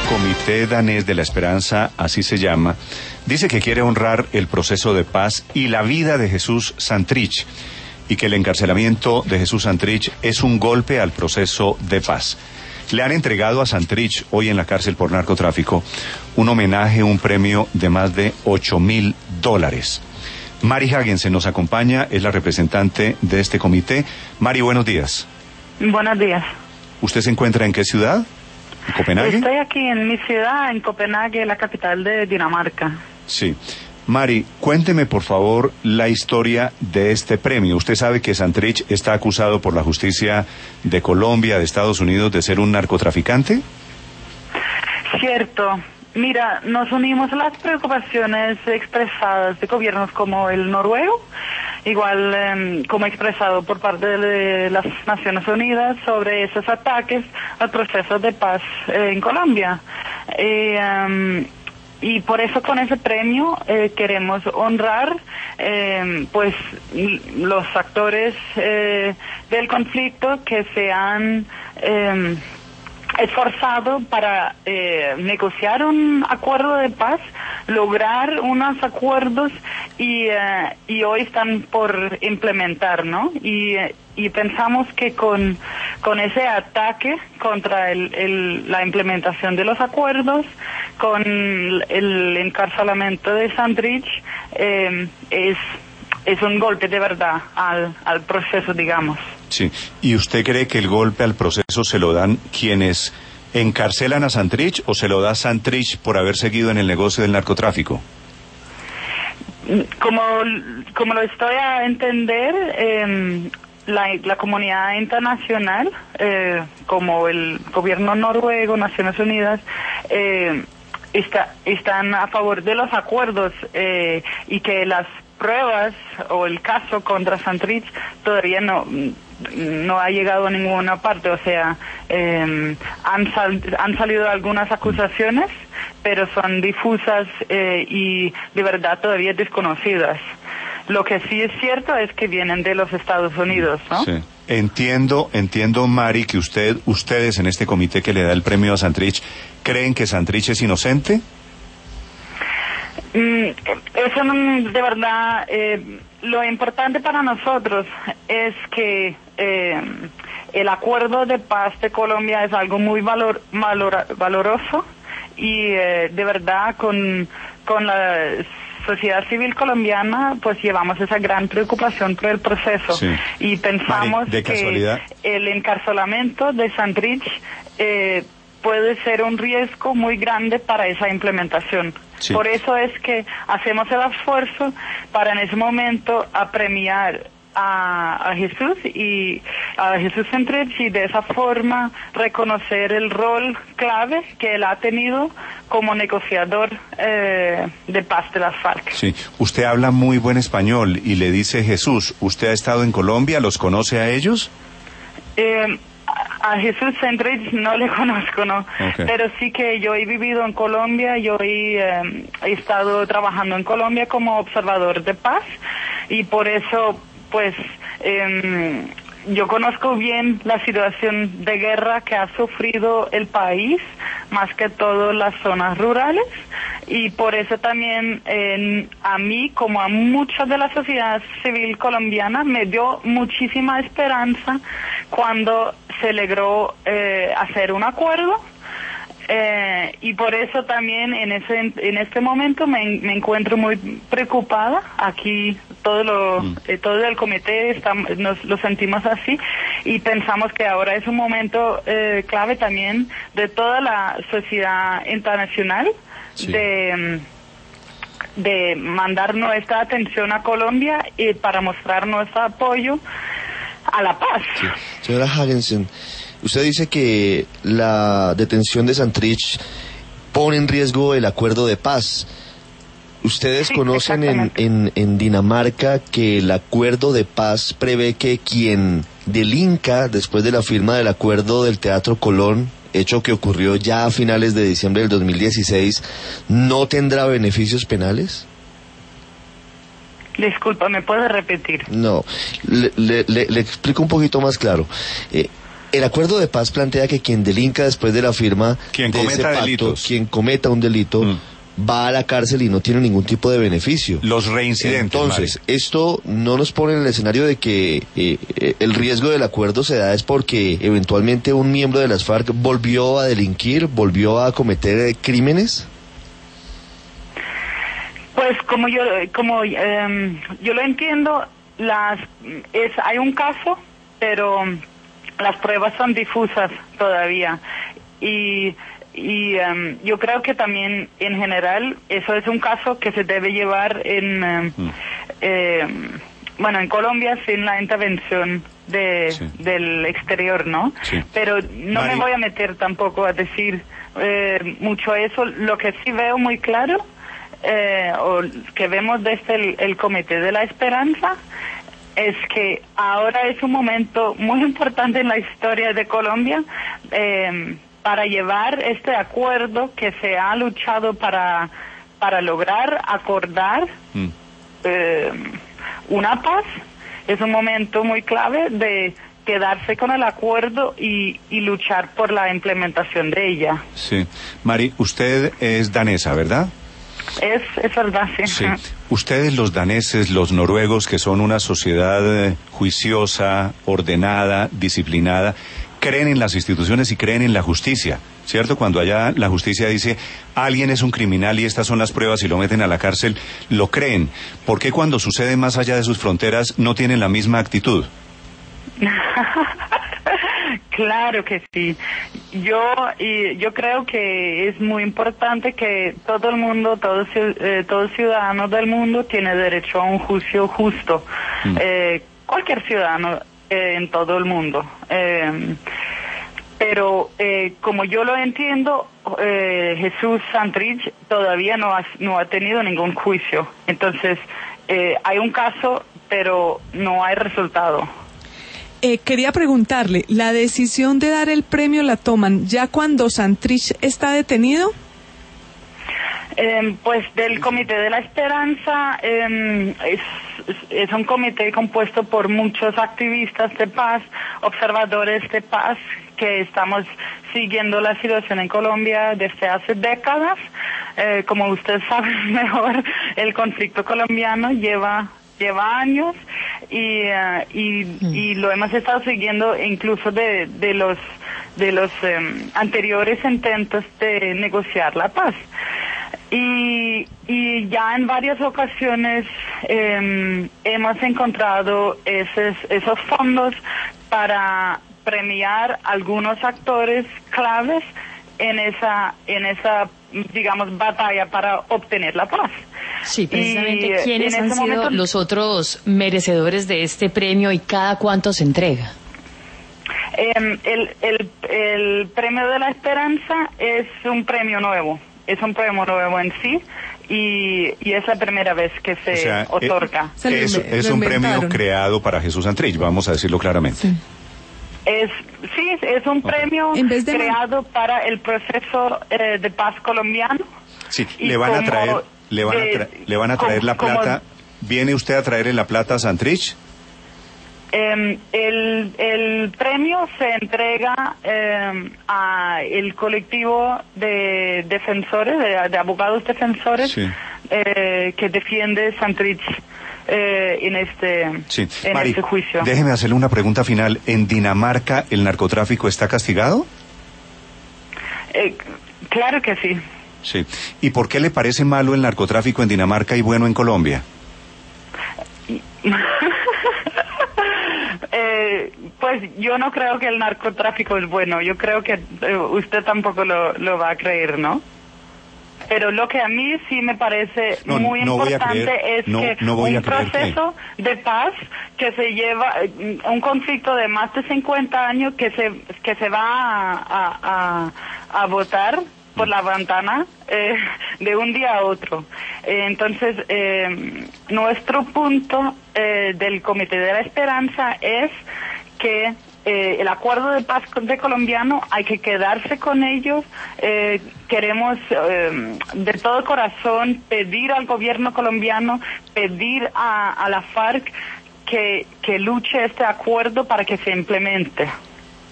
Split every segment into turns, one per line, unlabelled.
Comité Danés de la Esperanza, así se llama, dice que quiere honrar el proceso de paz y la vida de Jesús Santrich, y que el encarcelamiento de Jesús Santrich es un golpe al proceso de paz. Le han entregado a Santrich, hoy en la cárcel por narcotráfico, un homenaje, un premio de más de $8.000. Mari Hagensen nos acompaña, es la representante de este comité. Mari, buenos días.
Buenos días.
¿Usted se encuentra en qué ciudad? ¿En Copenhague?
Estoy aquí en mi ciudad, en Copenhague, la capital de Dinamarca.
Sí. Mari, cuénteme por favor la historia de este premio. Usted sabe que Santrich está acusado por la justicia de Colombia, de Estados Unidos, de ser un narcotraficante.
Cierto. Mira, nos unimos a las preocupaciones expresadas de gobiernos como el noruego, igual como expresado por parte de las Naciones Unidas sobre esos ataques al proceso de paz en Colombia. Y por eso con ese premio queremos honrar pues los actores del conflicto que se han esforzado para negociar un acuerdo de paz, lograr unos acuerdos y hoy están por implementar, ¿no? Y pensamos que con ese ataque contra la implementación de los acuerdos, con el encarcelamiento de Santrich, es un golpe de verdad al proceso, digamos.
Sí. ¿Y usted cree que el golpe al proceso se lo dan quienes encarcelan a Santrich o se lo da Santrich por haber seguido en el negocio del narcotráfico?
Como lo estoy a entender, la comunidad internacional, como el gobierno noruego, Naciones Unidas, están a favor de los acuerdos y que las pruebas o el caso contra Santrich todavía no ha llegado a ninguna parte. O sea, han salido algunas acusaciones, pero son difusas y de verdad todavía desconocidas. Lo que sí es cierto es que vienen de los Estados Unidos, ¿no? Sí.
Entiendo, Mari, que ustedes en este comité que le da el premio a Santrich, ¿creen que Santrich es inocente?
Eso de verdad, lo importante para nosotros es que el acuerdo de paz de Colombia es algo muy valoroso y de verdad con la sociedad civil colombiana pues llevamos esa gran preocupación por el proceso. Sí. Y pensamos
Mari,
que el encarcelamiento de Santrich puede ser un riesgo muy grande para esa implementación. Sí. Por eso es que hacemos el esfuerzo para en ese momento apremiar a Jesús y a Jesús Santrich y de esa forma reconocer el rol clave que él ha tenido como negociador de paz de las FARC.
Sí, usted habla muy buen español y le dice Jesús, ¿usted ha estado en Colombia? ¿Los conoce a ellos?
A Jesús Santrich no le conozco, ¿no? Okay. Pero sí que yo he vivido en Colombia, yo he estado trabajando en Colombia como observador de paz y por eso, pues, yo conozco bien la situación de guerra que ha sufrido el país, más que todo las zonas rurales, y por eso también a mí, como a mucha de la sociedad civil colombiana, me dio muchísima esperanza cuando se logró hacer un acuerdo. Y por eso también en este momento me encuentro muy preocupada. Aquí todo el comité lo sentimos así y pensamos que ahora es un momento clave también de toda la sociedad internacional. Sí. De mandar nuestra atención a Colombia y para mostrar nuestro apoyo a la paz.
Sí. Señora Hagensen, usted dice que la detención de Santrich pone en riesgo el acuerdo de paz. ¿Ustedes conocen en Dinamarca que el acuerdo de paz prevé que quien delinca después de la firma del acuerdo del Teatro Colón, hecho que ocurrió ya a finales de diciembre del 2016, no tendrá beneficios penales?
Disculpa, ¿me puede repetir?
No, le explico un poquito más claro. El acuerdo de paz plantea que quien delinca después de la firma
quien
de
cometa
ese pacto,
delitos,
quien cometa un delito, va a la cárcel y no tiene ningún tipo de beneficio.
Los reincidentes.
Entonces,
Mari,
esto no nos pone en el escenario de que el riesgo del acuerdo se da es porque eventualmente un miembro de las FARC volvió a delinquir, volvió a cometer crímenes.
Pues como yo lo entiendo, hay un caso, pero las pruebas son difusas todavía y yo creo que también en general eso es un caso que se debe llevar en Colombia sin la intervención del exterior, ¿no?
Sí.
Pero no
Mari,
me voy a meter tampoco a decir mucho eso. Lo que sí veo muy claro o que vemos desde el Comité de la Esperanza es que ahora es un momento muy importante en la historia de Colombia para llevar este acuerdo que se ha luchado para lograr acordar una paz. Es un momento muy clave de quedarse con el acuerdo y luchar por la implementación de ella.
Sí. Mari, usted es danesa, ¿verdad?
Es verdad, sí.
Sí. Ustedes, los daneses, los noruegos, que son una sociedad juiciosa, ordenada, disciplinada, creen en las instituciones y creen en la justicia, ¿cierto? Cuando allá la justicia dice, alguien es un criminal y estas son las pruebas y lo meten a la cárcel, lo creen. ¿Por qué cuando sucede más allá de sus fronteras no tienen la misma actitud?
Claro que sí. Yo creo que es muy importante que todo el mundo, todo ciudadano del mundo tiene derecho a un juicio justo. Cualquier ciudadano en todo el mundo. Pero como yo lo entiendo, Jesús Santrich todavía no ha tenido ningún juicio. Entonces, hay un caso, pero no hay resultado.
Quería preguntarle, ¿la decisión de dar el premio la toman ya cuando Santrich está detenido?
Pues del Comité de la Esperanza es un comité compuesto por muchos activistas de paz, observadores de paz, que estamos siguiendo la situación en Colombia desde hace décadas. Como usted sabe mejor, el conflicto colombiano lleva años y lo hemos estado siguiendo incluso de los anteriores intentos de negociar la paz. Y ya en varias ocasiones hemos encontrado esos fondos para premiar algunos actores claves en esa digamos batalla para obtener la paz.
Sí, precisamente quiénes han sido los otros merecedores de este premio y cada cuánto se entrega.
El premio de la Esperanza es un premio nuevo. Es un premio nuevo en sí y es la primera vez que se otorga.
Es un premio creado para Jesús Santrich, vamos a decirlo claramente.
Sí.
Es un premio creado para el proceso de paz colombiano.
Sí, le van a traer la plata. ¿Viene usted a traerle la plata a Santrich?
El premio se entrega a el colectivo de defensores, de abogados defensores, sí, que defiende Santrich en este juicio.
Déjeme hacerle una pregunta final. ¿En Dinamarca el narcotráfico está castigado?
Claro que sí.
Sí. ¿Y por qué le parece malo el narcotráfico en Dinamarca y bueno en Colombia?
Pues yo no creo que el narcotráfico es bueno. Yo creo que usted tampoco lo va a creer, ¿no? Pero lo que a mí sí me parece muy importante es que un proceso de paz que se lleva, un conflicto de más de 50 años que se va a votar por la ventana de un día a otro. Entonces, nuestro punto del Comité de la Esperanza es que el acuerdo de paz de colombiano hay que quedarse con ellos. Queremos de todo corazón pedir al gobierno colombiano, pedir a la FARC que luche este acuerdo para que se implemente.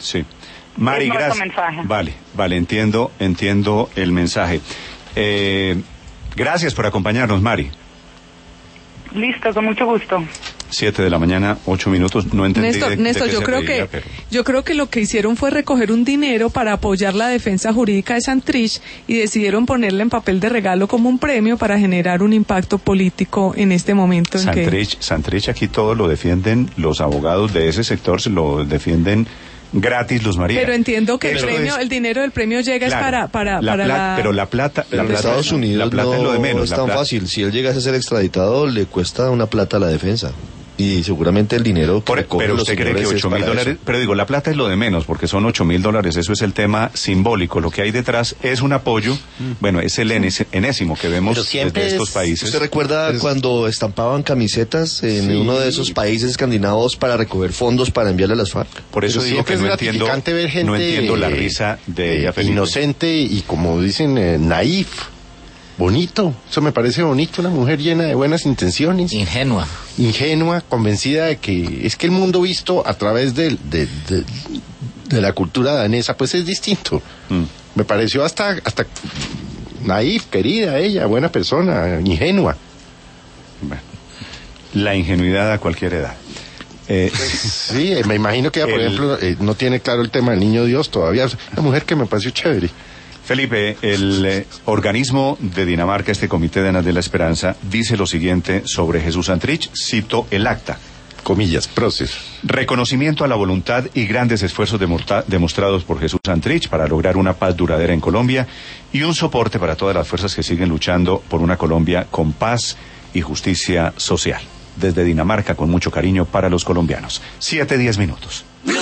Sí. Mari,
gracias.
Vale, entiendo el mensaje. Gracias por acompañarnos, Mari.
Listo, con mucho gusto.
7 de la mañana, 8 minutos, no entendí.
Néstor, yo creo que lo que hicieron fue recoger un dinero para apoyar la defensa jurídica de Santrich y decidieron ponerla en papel de regalo como un premio para generar un impacto político en este momento.
Santrich aquí todo lo defienden, los abogados de ese sector se lo defienden gratis, Luz María.
Pero entiendo que el dinero del premio llega claro,
pero la plata
en Estados Unidos
la plata es lo de menos.
Es tan fácil. Si él llegase a ser extraditado, le cuesta una plata a la defensa. Y seguramente el dinero que
pero usted cree que $8,000, pero digo, la plata es lo de menos, porque son $8,000, eso es el tema simbólico. Lo que hay detrás es un apoyo, bueno, es el enésimo que vemos desde estos países.
¿Usted recuerda cuando estampaban camisetas en uno de esos países escandinavos para recoger fondos para enviarle a las FARC?
Por eso digo que no entiendo la risa de ella, Felipe.
Inocente y, como dicen, naif. Bonito, eso me parece bonito, una mujer llena de buenas intenciones. Ingenua, convencida de que es que el mundo visto a través de la cultura danesa, pues es distinto. Me pareció hasta naif, querida ella, buena persona, ingenua.
Bueno, la ingenuidad a cualquier edad.
Sí, me imagino que ella, por ejemplo, no tiene claro el tema del niño Dios todavía. Una mujer que me pareció chévere.
Felipe, el organismo de Dinamarca, este Comité de Anas de la Esperanza, dice lo siguiente sobre Jesús Santrich, cito el acta.
Comillas, proceso.
Reconocimiento a la voluntad y grandes esfuerzos demostrados por Jesús Santrich para lograr una paz duradera en Colombia y un soporte para todas las fuerzas que siguen luchando por una Colombia con paz y justicia social. Desde Dinamarca, con mucho cariño para los colombianos. 7:10 minutos.